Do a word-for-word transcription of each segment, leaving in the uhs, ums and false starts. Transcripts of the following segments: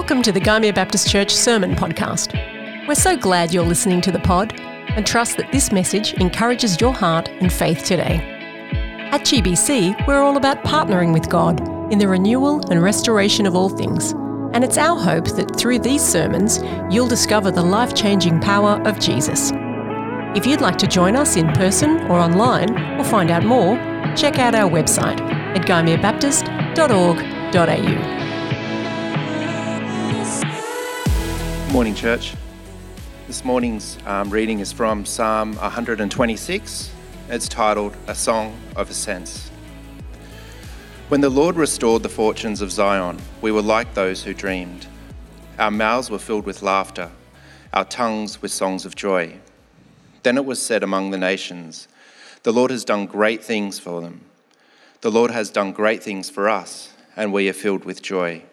Welcome to the Gymea Baptist Church Sermon Podcast. We're so glad you're listening to the pod and trust that this message encourages your heart and faith today. At G B C, we're all about partnering with God in the renewal and restoration of all things, and it's our hope that through these sermons, you'll discover the life-changing power of Jesus. If you'd like to join us in person or online or find out more, check out our website at gymea baptist dot org dot a u. Morning, church. This morning's um, reading is from Psalm one twenty-six. It's titled, A Song of Ascents. When the Lord restored the fortunes of Zion, we were like those who dreamed. Our mouths were filled with laughter, our tongues with songs of joy. Then it was said among the nations, the Lord has done great things for them. The Lord has done great things for us, and we are filled with joy.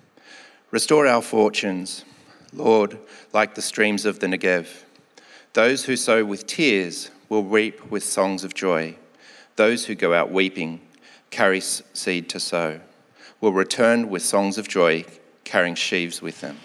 Restore our fortunes, Lord, like the streams of the Negev. Those who sow with tears will reap with songs of joy. Those who go out weeping, carry seed to sow, will return with songs of joy, carrying sheaves with them.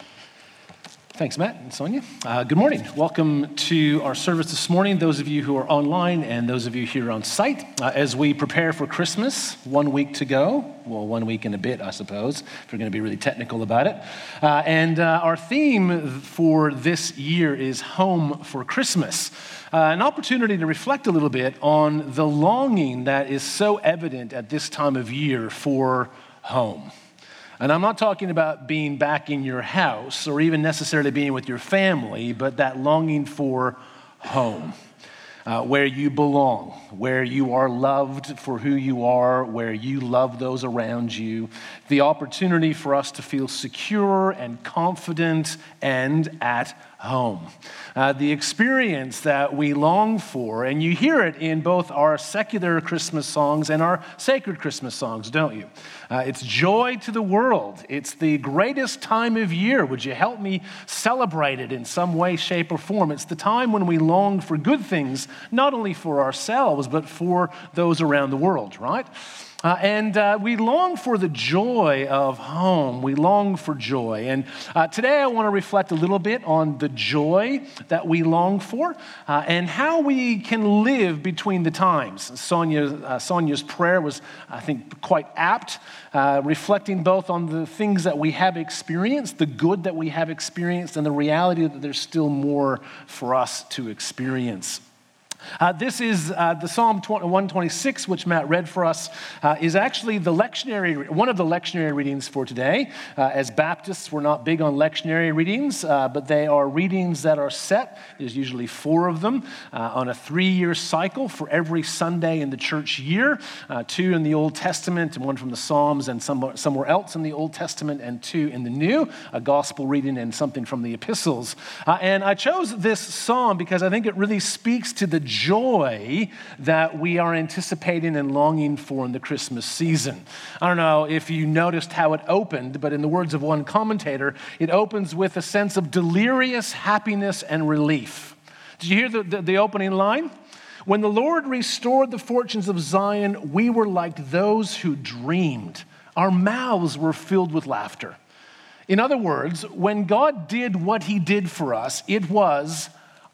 Thanks, Matt and Sonia. Uh, good morning. Welcome to our service this morning, those of you who are online and those of you here on site. Uh, as we prepare for Christmas, one week to go, well, one week and a bit, I suppose, if we're going to be really technical about it. Uh, and uh, our theme for this year is Home for Christmas. Uh, an opportunity to reflect a little bit on the longing that is so evident at this time of year for home. And I'm not talking about being back in your house or even necessarily being with your family, but that longing for home, uh, where you belong, where you are loved for who you are, where you love those around you, the opportunity for us to feel secure and confident and at home. Uh, the experience that we long for, and you hear it in both our secular Christmas songs and our sacred Christmas songs, don't you? Uh, it's joy to the world. It's the greatest time of year. Would you help me celebrate it in some way, shape, or form? It's the time when we long for good things, not only for ourselves, but for those around the world, right? Uh, and uh, we long for the joy of home. We long for joy. And uh, today I want to reflect a little bit on the joy that we long for uh, and how we can live between the times. Sonia, uh, Sonia's prayer was, I think, quite apt, uh, reflecting both on the things that we have experienced, the good that we have experienced, and the reality that there's still more for us to experience. Uh, this is uh, the Psalm one twenty-six, which Matt read for us, uh, is actually the lectionary, one of the lectionary readings for today. Uh, as Baptists, we're not big on lectionary readings, uh, but they are readings that are set. There's usually four of them uh, on a three-year cycle for every Sunday in the church year. Uh, two in the Old Testament, and one from the Psalms, and some, somewhere else in the Old Testament, and two in the New, a gospel reading and something from the epistles. Uh, and I chose this psalm because I think it really speaks to the joy that we are anticipating and longing for in the Christmas season. I don't know if you noticed how it opened, but in the words of one commentator, it opens with a sense of delirious happiness and relief. Did you hear the, the, the opening line? When the Lord restored the fortunes of Zion, we were like those who dreamed. Our mouths were filled with laughter. In other words, when God did what he did for us, it was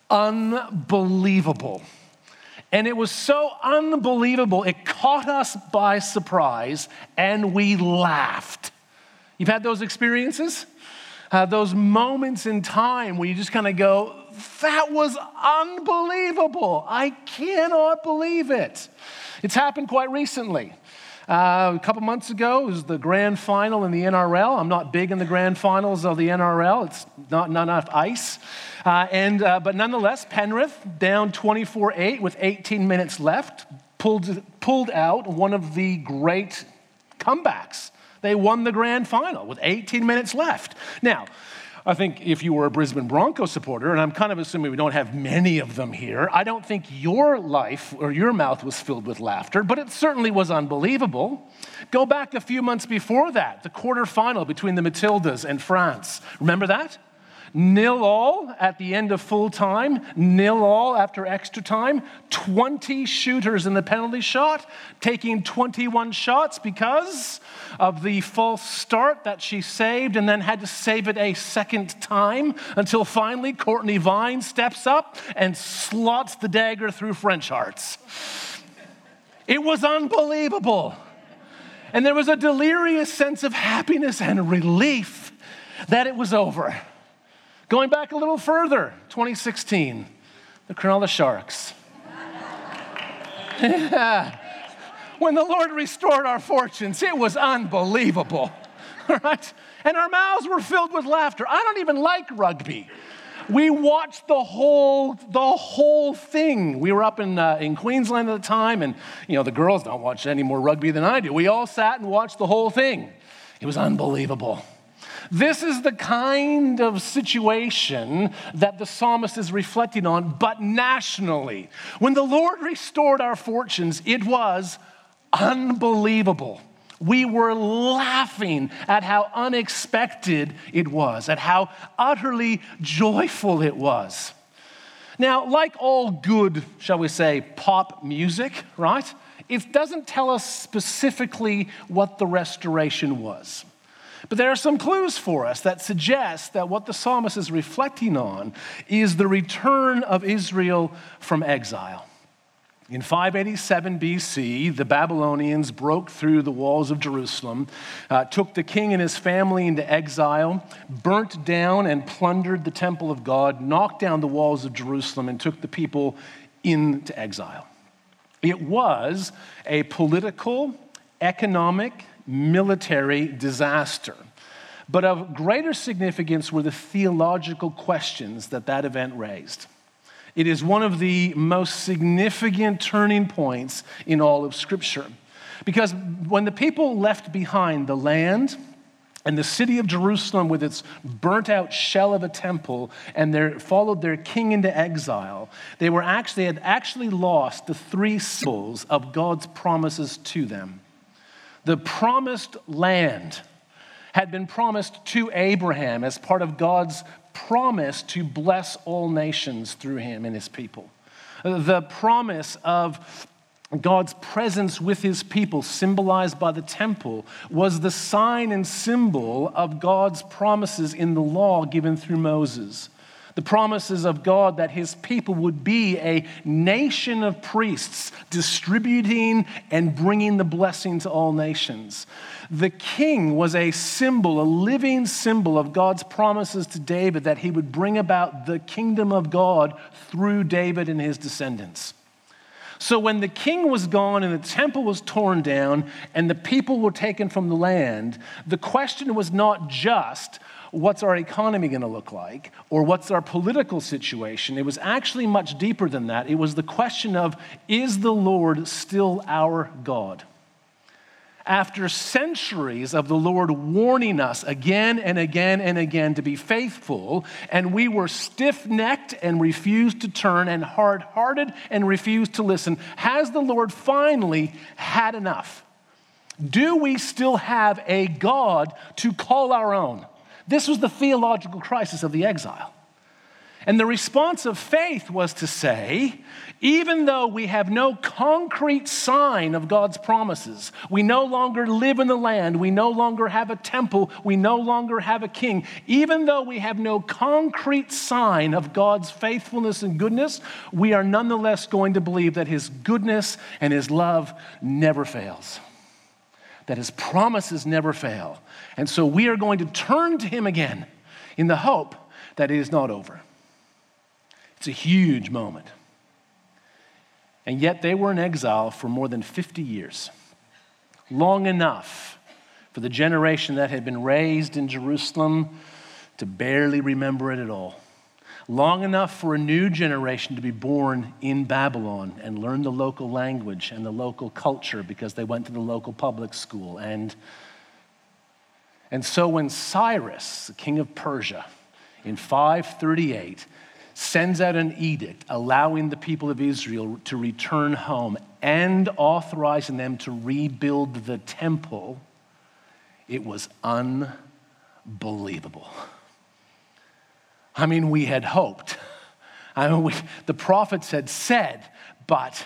unbelievable. And it was so unbelievable, it caught us by surprise, and we laughed. You've had those experiences? Uh, those moments in time where you just kind of go, that was unbelievable. I cannot believe it. It's happened quite recently. Uh, a couple months ago, it was the grand final in the N R L. I'm not big in the grand finals of the N R L. It's not, not enough ice. Uh, and uh, But nonetheless, Penrith, down twenty-four eight with eighteen minutes left, pulled, pulled out one of the great comebacks. They won the grand final with eighteen minutes left. Now, I think if you were a Brisbane Broncos supporter, and I'm kind of assuming we don't have many of them here, I don't think your life or your mouth was filled with laughter, but it certainly was unbelievable. Go back a few months before that, the quarterfinal between the Matildas and France. Remember that? Nil all at the end of full time, nil all after extra time, twenty shooters in the penalty shot, taking twenty-one shots because of the false start that she saved and then had to save it a second time until finally Courtney Vine steps up and slots the dagger through French hearts. It was unbelievable. And there was a delirious sense of happiness and relief that it was over. Going back a little further, twenty sixteen, the Cronulla Sharks. Yeah. When the Lord restored our fortunes, it was unbelievable, right? And our mouths were filled with laughter. I don't even like rugby. We watched the whole the whole thing. We were up in uh, in Queensland at the time, and you know the girls don't watch any more rugby than I do. We all sat and watched the whole thing. It was unbelievable. This is the kind of situation that the psalmist is reflecting on, but nationally. When the Lord restored our fortunes, it was unbelievable. We were laughing at how unexpected it was, at how utterly joyful it was. Now, like all good, shall we say, pop music, right? It doesn't tell us specifically what the restoration was. But there are some clues for us that suggest that what the psalmist is reflecting on is the return of Israel from exile. In five eighty-seven B C, the Babylonians broke through the walls of Jerusalem, uh, took the king and his family into exile, burnt down and plundered the temple of God, knocked down the walls of Jerusalem, and took the people into exile. It was a political, economic, military disaster. But of greater significance were the theological questions that that event raised. It is one of the most significant turning points in all of Scripture. Because when the people left behind the land and the city of Jerusalem with its burnt-out shell of a temple and they followed their king into exile, they were actually, had actually lost the three symbols of God's promises to them. The promised land had been promised to Abraham as part of God's promise to bless all nations through him and his people. The promise of God's presence with his people, symbolized by the temple, was the sign and symbol of God's promises in the law given through Moses. The promises of God that his people would be a nation of priests distributing and bringing the blessing to all nations. The king was a symbol, a living symbol of God's promises to David that he would bring about the kingdom of God through David and his descendants. So when the king was gone and the temple was torn down and the people were taken from the land, the question was not just, what's our economy going to look like? Or what's our political situation? It was actually much deeper than that. It was the question of, is the Lord still our God? After centuries of the Lord warning us again and again and again to be faithful, and we were stiff-necked and refused to turn and hard-hearted and refused to listen, has the Lord finally had enough? Do we still have a God to call our own? This was the theological crisis of the exile. And the response of faith was to say, even though we have no concrete sign of God's promises, we no longer live in the land, we no longer have a temple, we no longer have a king, even though we have no concrete sign of God's faithfulness and goodness, we are nonetheless going to believe that his goodness and his love never fails, that his promises never fail. And so we are going to turn to him again in the hope that it is not over. It's a huge moment. And yet they were in exile for more than fifty years, long enough for the generation that had been raised in Jerusalem to barely remember it at all. Long enough for a new generation to be born in Babylon and learn the local language and the local culture because they went to the local public school. And, and so when Cyrus, the king of Persia, in five thirty-eight, sends out an edict allowing the people of Israel to return home and authorizing them to rebuild the temple, it was unbelievable. I mean, we had hoped. I mean, we, the prophets had said, but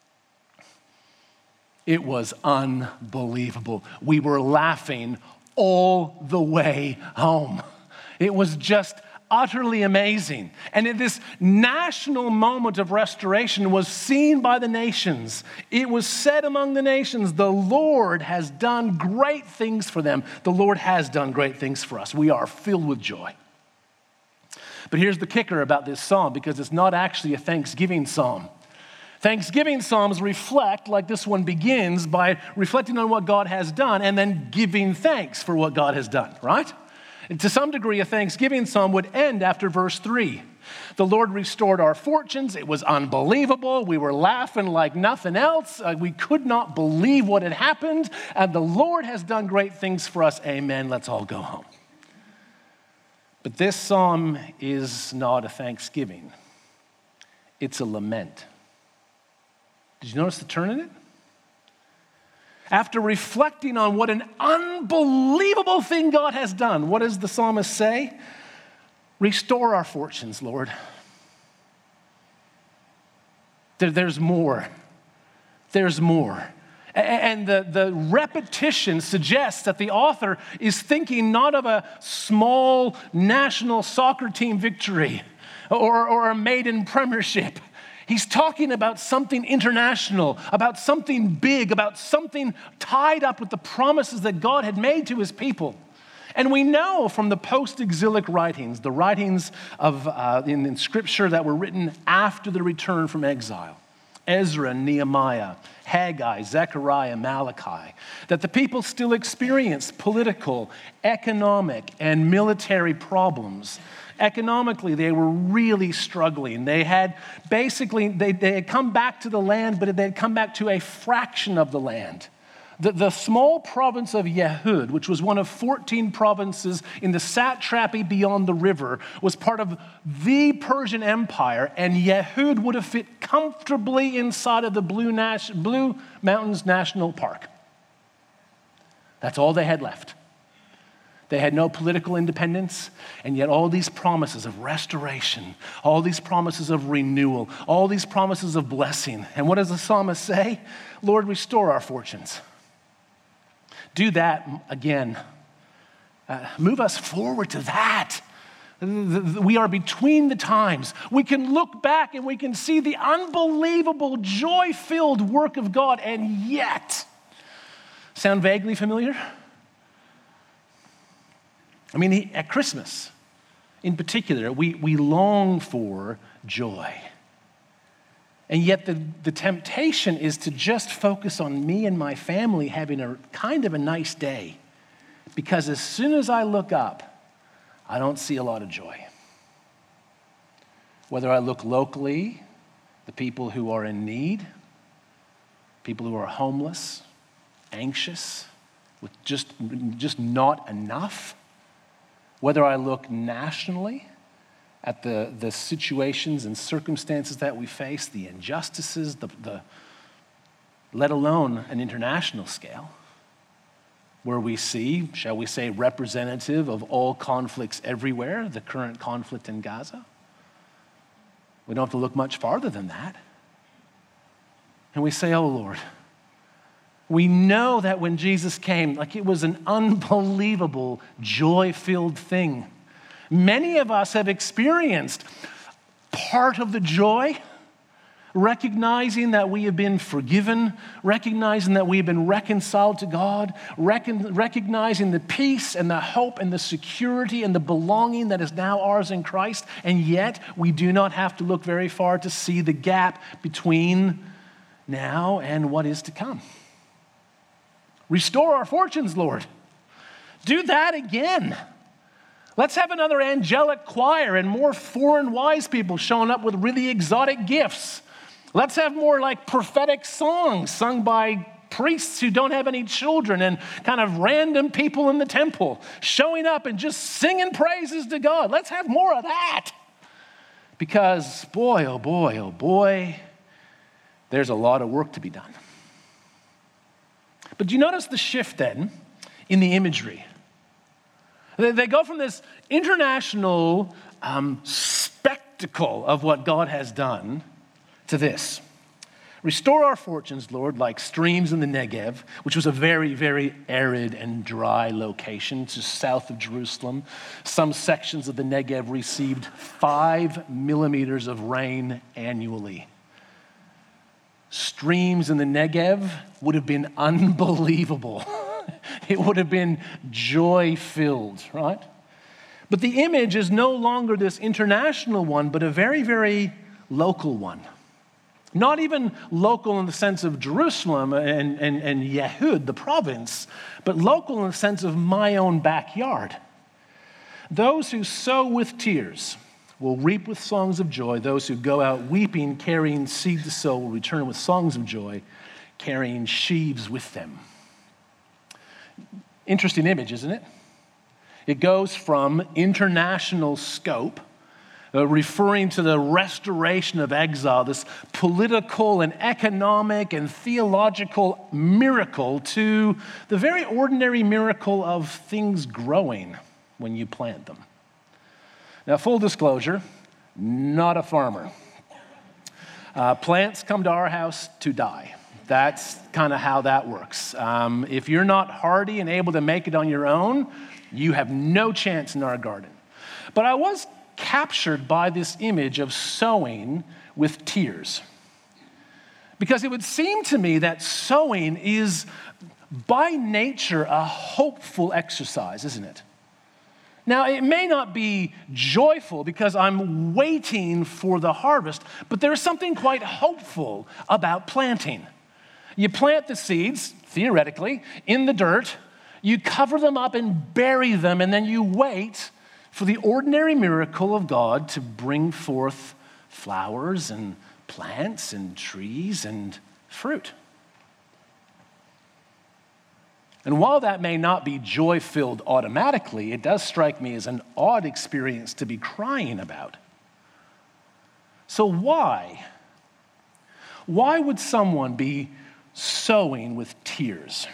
it was unbelievable. We were laughing all the way home. It was just utterly amazing. And in this national moment of restoration was seen by the nations. It was said among the nations, the Lord has done great things for them. The Lord has done great things for us. We are filled with joy. But here's the kicker about this psalm, because it's not actually a thanksgiving psalm. Thanksgiving psalms reflect, like this one begins, by reflecting on what God has done and then giving thanks for what God has done, right? And to some degree, a thanksgiving psalm would end after verse three. The Lord restored our fortunes. It was unbelievable. We were laughing like nothing else. Uh, we could not believe what had happened. And the Lord has done great things for us. Amen. Let's all go home. But this psalm is not a thanksgiving. It's a lament. Did you notice the turn in it? After reflecting on what an unbelievable thing God has done, what does the psalmist say? Restore our fortunes, Lord. There, there's more. There's more. And the, the repetition suggests that the author is thinking not of a small national soccer team victory or, or a maiden premiership. He's talking about something international, about something big, about something tied up with the promises that God had made to his people. And we know from the post-exilic writings, the writings of uh, in, in Scripture that were written after the return from exile, Ezra, Nehemiah, Haggai, Zechariah, Malachi, that the people still experienced political, economic, and military problems. Economically, they were really struggling. They had basically, they, they had come back to the land, but they had come back to a fraction of the land. The, the small province of Yehud, which was one of fourteen provinces in the satrapy beyond the river, was part of the Persian Empire, and Yehud would have fit comfortably inside of the Blue, Nas- Blue Mountains National Park. That's all they had left. They had no political independence, and yet all these promises of restoration, all these promises of renewal, all these promises of blessing. And what does the psalmist say? Lord, restore our fortunes. Do that again. Uh, move us forward to that. We are between the times. We can look back and we can see the unbelievable, joy-filled work of God, and yet, sound vaguely familiar? I mean, he, at Christmas, in particular, we, we long for joy. And yet the, the temptation is to just focus on me and my family having a kind of a nice day. Because as soon as I look up, I don't see a lot of joy. Whether I look locally, the people who are in need, people who are homeless, anxious, with just, just not enough. Whether I look nationally at the, the situations and circumstances that we face, the injustices, the, the, let alone an international scale, where we see, shall we say, representative of all conflicts everywhere, the current conflict in Gaza. We don't have to look much farther than that. And we say, oh Lord, we know that when Jesus came, like it was an unbelievable, joy-filled thing. Many of us have experienced part of the joy, recognizing that we have been forgiven, recognizing that we have been reconciled to God, recon- recognizing the peace and the hope and the security and the belonging that is now ours in Christ, and yet we do not have to look very far to see the gap between now and what is to come. Restore our fortunes, Lord. Do that again. Let's have another angelic choir and more foreign wise people showing up with really exotic gifts. Let's have more like prophetic songs sung by priests who don't have any children and kind of random people in the temple showing up and just singing praises to God. Let's have more of that. Because boy, oh boy, oh boy, there's a lot of work to be done. But do you notice the shift then in the imagery? They go from this international um, spectacle of what God has done to this. Restore our fortunes, Lord, like streams in the Negev, which was a very, very arid and dry location just south of Jerusalem. Some sections of the Negev received five millimeters of rain annually. Streams in the Negev would have been unbelievable. It would have been joy-filled, right? But the image is no longer this international one, but a very, very local one. Not even local in the sense of Jerusalem and, and, and Yehud, the province, but local in the sense of my own backyard. Those who sow with tears will reap with songs of joy. Those who go out weeping, carrying seed to sow, will return with songs of joy, carrying sheaves with them. Interesting image, isn't it? It goes from international scope, Uh, referring to the restoration of exile, this political and economic and theological miracle, to the very ordinary miracle of things growing when you plant them. Now, full disclosure, not a farmer. Uh, plants come to our house to die. That's kind of how that works. Um, if you're not hardy and able to make it on your own, you have no chance in our garden. But I was captured by this image of sowing with tears. Because it would seem to me that sowing is by nature a hopeful exercise, isn't it? Now, it may not be joyful because I'm waiting for the harvest, but there's something quite hopeful about planting. You plant the seeds, theoretically, in the dirt, you cover them up and bury them, and then you wait for the ordinary miracle of God to bring forth flowers and plants and trees and fruit. And while that may not be joy-filled automatically, it does strike me as an odd experience to be crying about. So why? Why would someone be sowing with tears?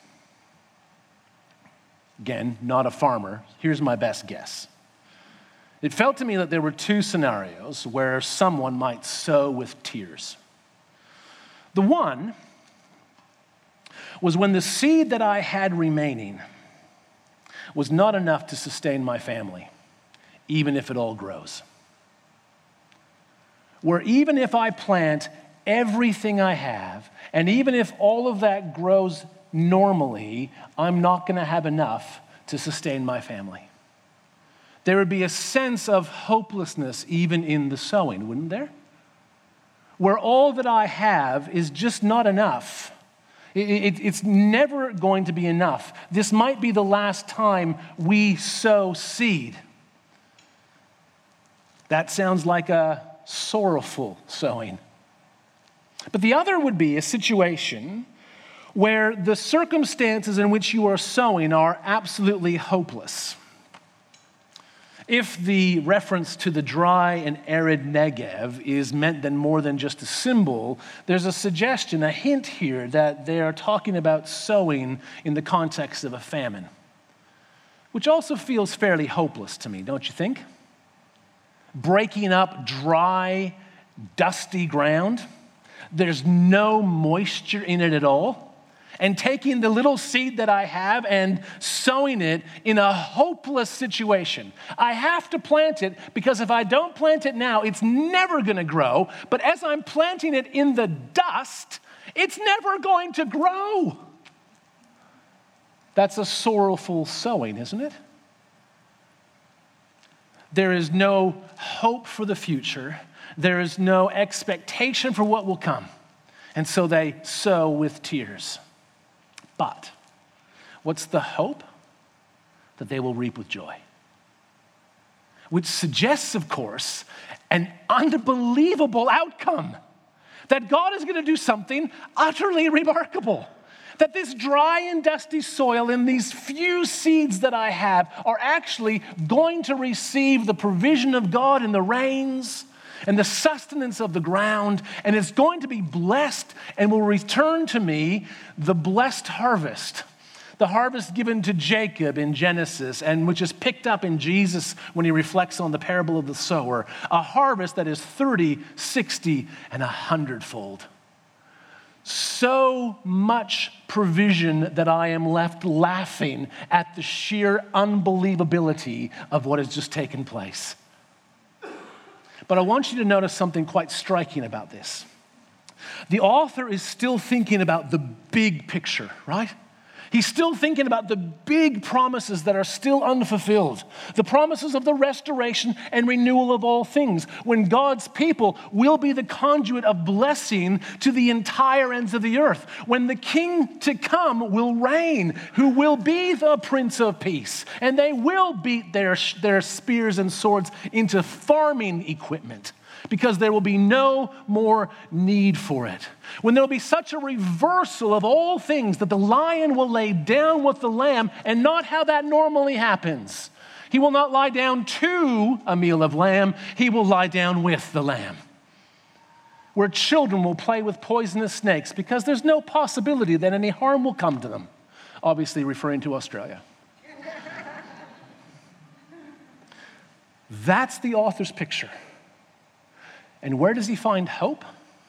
Again, not a farmer. Here's my best guess. It felt to me that there were two scenarios where someone might sow with tears. The one was when the seed that I had remaining was not enough to sustain my family, even if it all grows. Where even if I plant everything I have, and even if all of that grows normally, I'm not going to have enough to sustain my family. There would be a sense of hopelessness even in the sowing, wouldn't there? Where all that I have is just not enough. It, it, it's never going to be enough. This might be the last time we sow seed. That sounds like a sorrowful sowing. But the other would be a situation where the circumstances in which you are sowing are absolutely hopeless. If the reference to the dry and arid Negev is meant then more than just a symbol, there's a suggestion, a hint here that they are talking about sowing in the context of a famine, which also feels fairly hopeless to me, don't you think? Breaking up dry, dusty ground, there's no moisture in it at all. And taking the little seed that I have and sowing it in a hopeless situation. I have to plant it because if I don't plant it now, it's never going to grow. But as I'm planting it in the dust, it's never going to grow. That's a sorrowful sowing, isn't it? There is no hope for the future. There is no expectation for what will come. And so they sow with tears. But what's the hope? That they will reap with joy. Which suggests, of course, an unbelievable outcome. That God is going to do something utterly remarkable. That this dry and dusty soil and these few seeds that I have are actually going to receive the provision of God in the rains and the sustenance of the ground, and it's going to be blessed and will return to me the blessed harvest. The harvest given to Jacob in Genesis, and which is picked up in Jesus when he reflects on the parable of the sower. A harvest that is thirty, sixty, and a hundredfold. So much provision that I am left laughing at the sheer unbelievability of what has just taken place. But I want you to notice something quite striking about this. The author is still thinking about the big picture, right? He's still thinking about the big promises that are still unfulfilled, the promises of the restoration and renewal of all things, when God's people will be the conduit of blessing to the entire ends of the earth, when the King to come will reign, who will be the Prince of Peace, and they will beat their, their spears and swords into farming equipment, because there will be no more need for it. When there will be such a reversal of all things that the lion will lay down with the lamb, and not how that normally happens. He will not lie down to a meal of lamb, he will lie down with the lamb. Where children will play with poisonous snakes because there's no possibility that any harm will come to them. Obviously referring to Australia. That's the author's picture. And where does he find hope?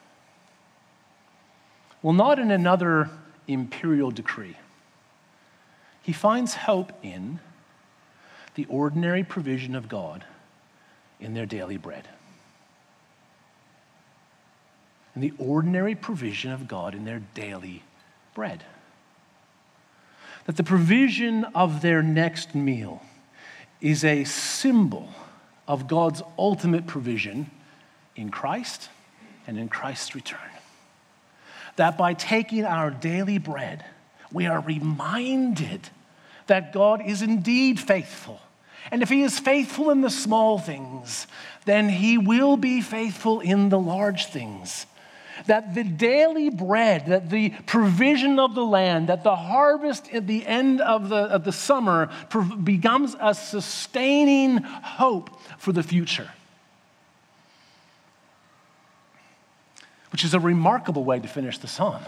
Well, not in another imperial decree. He finds hope in the ordinary provision of God in their daily bread. In the ordinary provision of God in their daily bread. That the provision of their next meal is a symbol of God's ultimate provision in Christ and in Christ's return. That by taking our daily bread, we are reminded that God is indeed faithful. And if he is faithful in the small things, then he will be faithful in the large things. That the daily bread, that the provision of the land, that the harvest at the end of the, of the summer becomes a sustaining hope for the future. Which is a remarkable way to finish the psalm.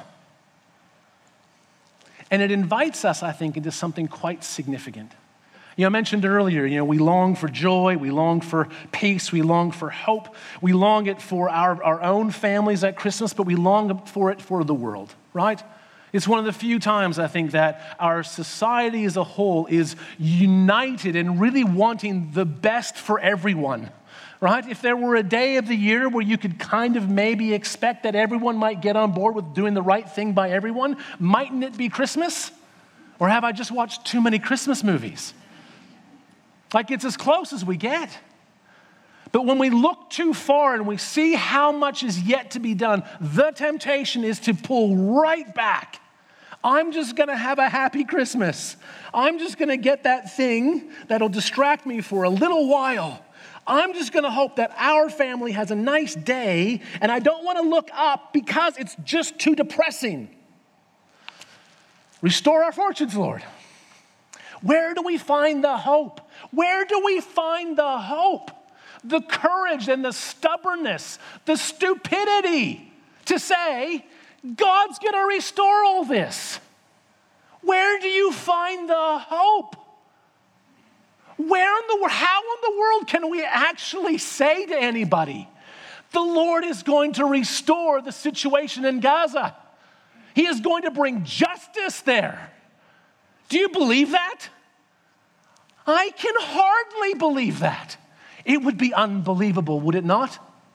And it invites us, I think, into something quite significant. You know, I mentioned earlier, you know, we long for joy, we long for peace, we long for hope. We long it for our, our own families at Christmas, but we long for it for the world, right? It's one of the few times, I think, that our society as a whole is united in really wanting the best for everyone. Right? If there were a day of the year where you could kind of maybe expect that everyone might get on board with doing the right thing by everyone, mightn't it be Christmas? Or have I just watched too many Christmas movies? Like, it's as close as we get. But when we look too far and we see how much is yet to be done, the temptation is to pull right back. I'm just going to have a happy Christmas. I'm just going to get that thing that'll distract me for a little while. I'm just going to hope that our family has a nice day, and I don't want to look up because it's just too depressing. Restore our fortunes, Lord. Where do we find the hope? Where do we find the hope? The courage and the stubbornness, the stupidity to say, God's going to restore all this. Where do you find the hope? Where in the world, how in the world can we actually say to anybody, the Lord is going to restore the situation in Gaza? He is going to bring justice there. Do you believe that? I can hardly believe that. It would be unbelievable, would it not?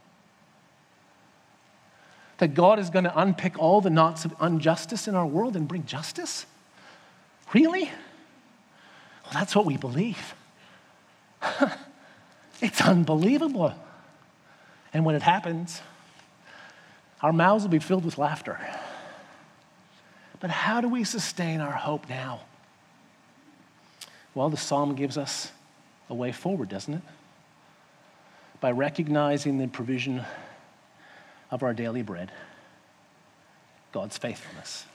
That God is going to unpick all the knots of injustice in our world and bring justice? Really? Well, that's what we believe. It's unbelievable. And when it happens, our mouths will be filled with laughter. But how do we sustain our hope now? Well, the psalm gives us a way forward, doesn't it? By recognizing the provision of our daily bread, God's faithfulness.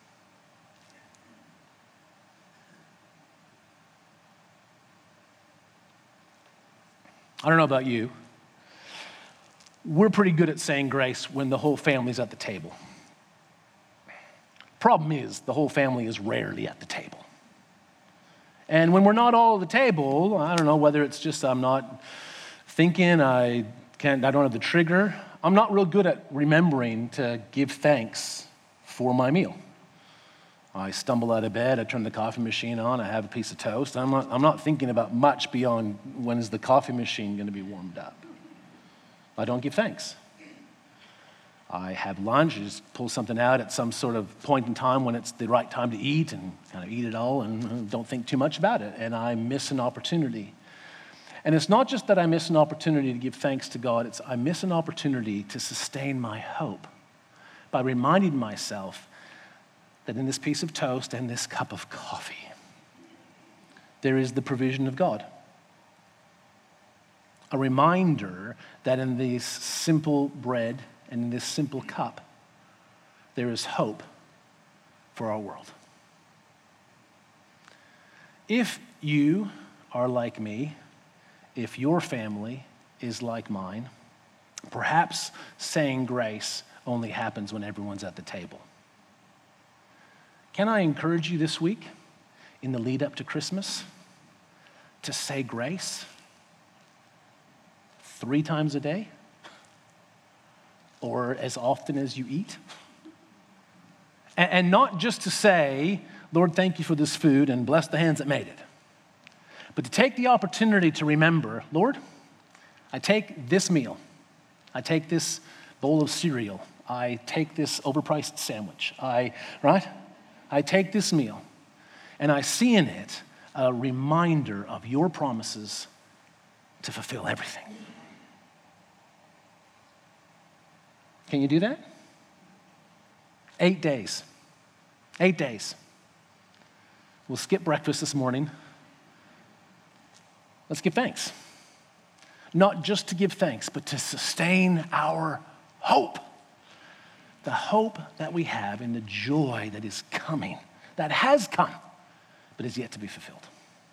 I don't know about you. We're pretty good at saying grace when the whole family's at the table. Problem is, the whole family is rarely at the table. And when we're not all at the table, I don't know whether it's just I'm not thinking, I can't, I don't have the trigger. I'm not real good at remembering to give thanks for my meal. I stumble out of bed, I turn the coffee machine on, I have a piece of toast. I'm not, I'm not thinking about much beyond when is the coffee machine going to be warmed up. I don't give thanks. I have lunch, I just pull something out at some sort of point in time when it's the right time to eat and kind of eat it all and don't think too much about it. And I miss an opportunity. And it's not just that I miss an opportunity to give thanks to God, it's I miss an opportunity to sustain my hope by reminding myself that in this piece of toast and this cup of coffee, there is the provision of God. A reminder that in this simple bread and in this simple cup, there is hope for our world. If you are like me, if your family is like mine, perhaps saying grace only happens when everyone's at the table. Can I encourage you this week, in the lead up to Christmas, to say grace three times a day? Or as often as you eat? And, and not just to say, Lord, thank you for this food and bless the hands that made it. But to take the opportunity to remember, Lord, I take this meal. I take this bowl of cereal. I take this overpriced sandwich. I, right? I take this meal and I see in it a reminder of your promises to fulfill everything. Can you do that? Eight days. Eight days. We'll skip breakfast this morning. Let's give thanks. Not just to give thanks, but to sustain our hope. The hope that we have in the joy that is coming, that has come, but is yet to be fulfilled.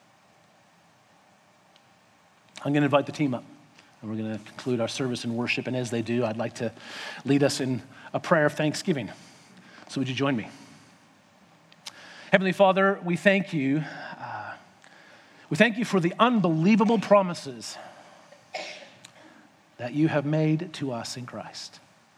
I'm going to invite the team up, and we're going to conclude our service in worship. And as they do, I'd like to lead us in a prayer of thanksgiving. So would you join me? Heavenly Father, we thank you. Uh, we thank you for the unbelievable promises that you have made to us in Christ.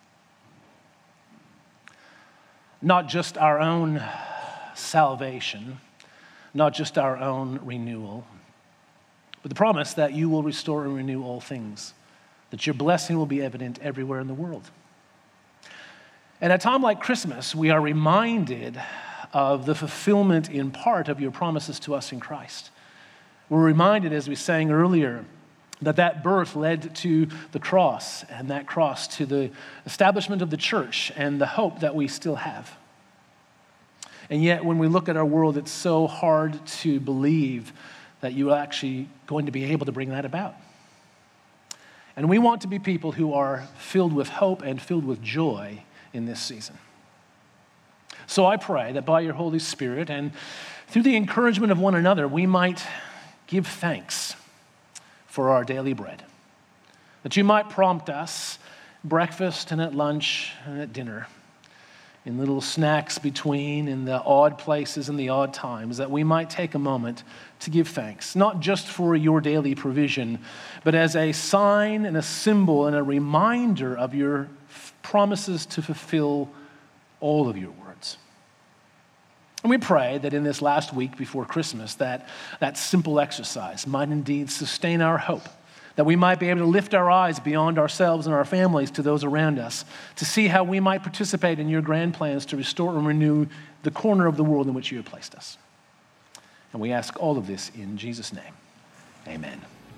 Not just our own salvation, not just our own renewal, but the promise that you will restore and renew all things, that your blessing will be evident everywhere in the world. And at a time like Christmas, we are reminded of the fulfillment in part of your promises to us in Christ. We're reminded, as we sang earlier, that that birth led to the cross, and that cross to the establishment of the church and the hope that we still have. And yet, when we look at our world, it's so hard to believe that you are actually going to be able to bring that about. And we want to be people who are filled with hope and filled with joy in this season. So I pray that by your Holy Spirit and through the encouragement of one another, we might give thanks for our daily bread. That you might prompt us breakfast and at lunch and at dinner, in little snacks between, in the odd places and the odd times, that we might take a moment to give thanks, not just for your daily provision, but as a sign and a symbol and a reminder of your f- promises to fulfill all of your words. And we pray that in this last week before Christmas, that that simple exercise might indeed sustain our hope, that we might be able to lift our eyes beyond ourselves and our families to those around us, to see how we might participate in your grand plans to restore and renew the corner of the world in which you have placed us. And we ask all of this in Jesus' name. Amen.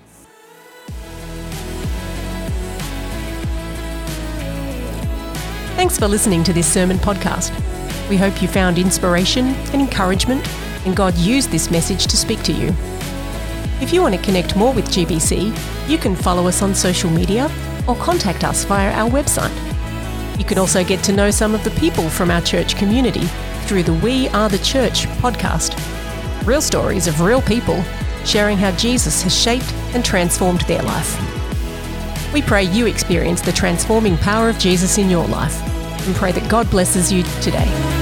Thanks for listening to this sermon podcast. We hope you found inspiration and encouragement, and God used this message to speak to you. If you want to connect more with G B C, you can follow us on social media or contact us via our website. You can also get to know some of the people from our church community through the We Are the Church podcast. Real stories of real people sharing how Jesus has shaped and transformed their life. We pray you experience the transforming power of Jesus in your life and pray that God blesses you today.